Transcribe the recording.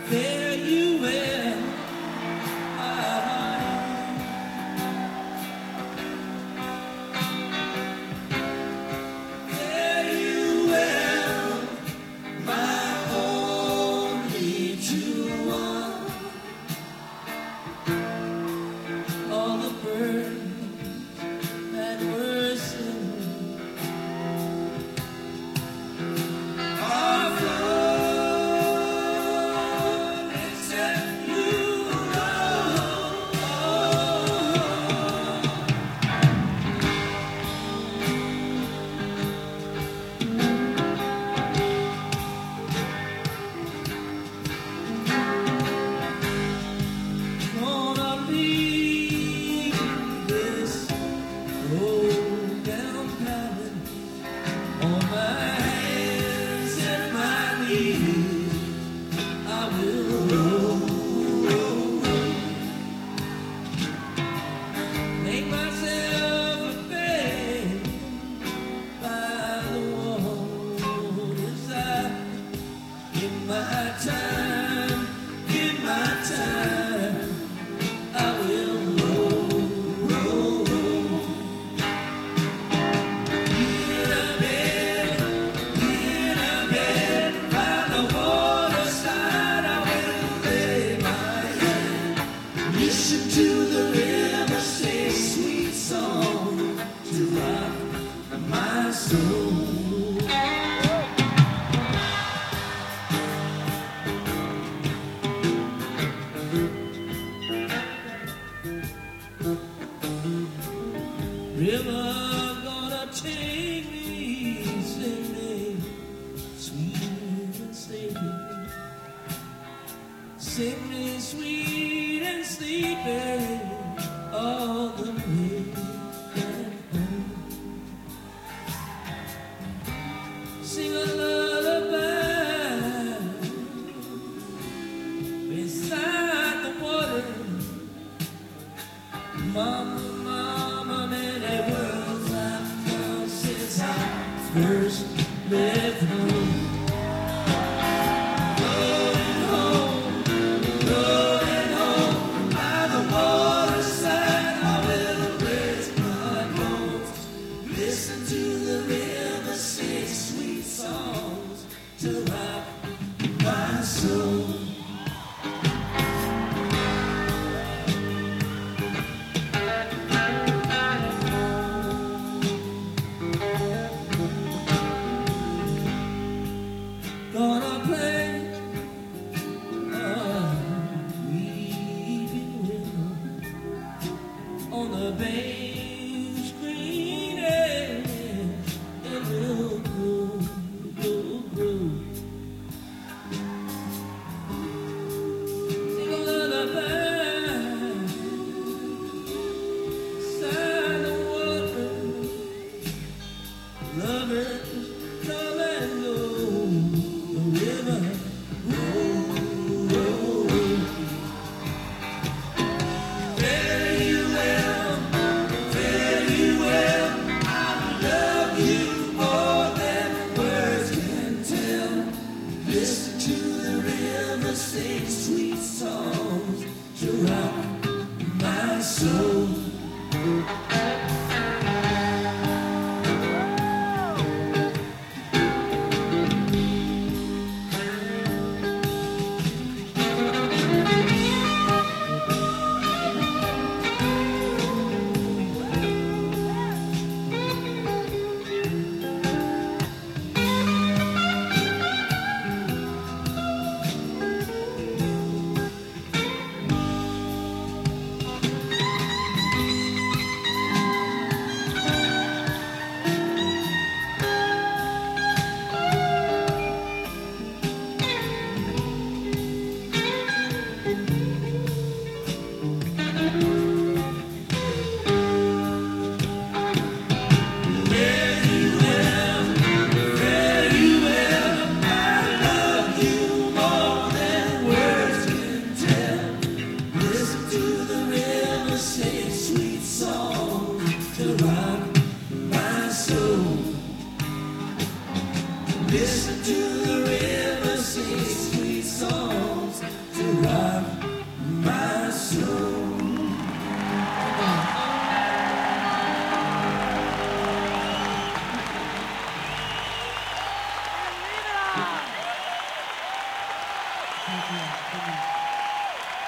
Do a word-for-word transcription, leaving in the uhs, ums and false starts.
Fare you well, my honey. Fare you well, my only true one. All the birds that were singing are gone except you alone. Gonna leave this old down cabin on my hands and my knees. I will roll, roll, roll. Make myself a bed by the waterside. Give my time, give my time. I will roll, roll, roll. In a bed, in a bed by the waterside, I will lay my head. Listen to the river say sweet song to rock my soul. River gonna take me singing, sweet and sleepy, sing me sweet and sleepy all the way back home. Sing a lullaby beside the water. Mama, mama, many worlds I've come since I first left home. Going home, going home, by the waterside I will raise my bones. Listen to the river sing sweet songs to rock my soul. Gonna